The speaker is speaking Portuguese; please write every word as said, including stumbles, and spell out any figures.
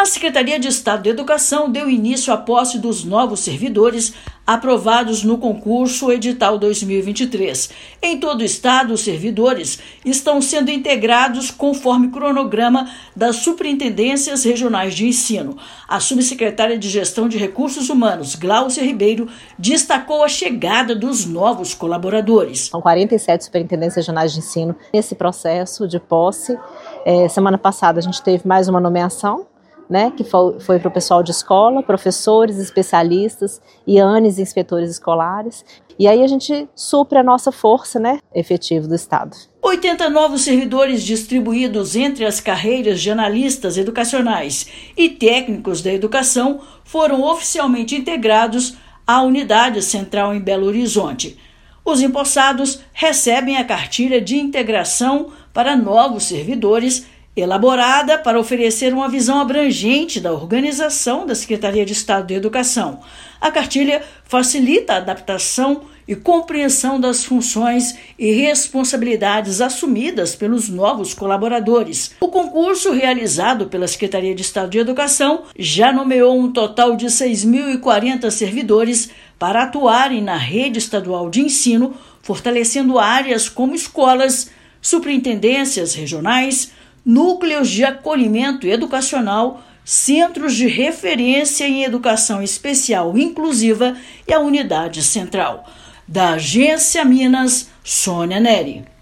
Secretaria de Estado de Educação deu início à posse dos novos servidores aprovados no concurso edital dois mil e vinte e três. Em todo o estado, os servidores estão sendo integrados conforme cronograma das Superintendências Regionais de Ensino. A subsecretária de Gestão de Recursos Humanos, Gláucia Ribeiro, destacou a chegada dos novos colaboradores. São quarenta e sete superintendências regionais de ensino nesse processo de posse. É, semana passada a gente teve mais uma nomeação, né, que foi, foi para o pessoal de escola, professores, especialistas, I A Ns e inspetores escolares. E aí a gente supre a nossa força, né, efetiva do Estado. oitenta novos servidores distribuídos entre as carreiras de analistas educacionais e técnicos da educação foram oficialmente integrados à unidade central em Belo Horizonte. Os empossados recebem a cartilha de integração para novos servidores, elaborada para oferecer uma visão abrangente da organização da Secretaria de Estado de Educação. A cartilha facilita a adaptação e compreensão das funções e responsabilidades assumidas pelos novos colaboradores. O concurso, realizado pela Secretaria de Estado de Educação, já nomeou um total de seis mil e quarenta servidores para atuarem na rede estadual de ensino, fortalecendo áreas como escolas, superintendências regionais, núcleos de acolhimento educacional, centros de referência em educação especial inclusiva e a unidade central. Da Agência Minas, Sônia Neri.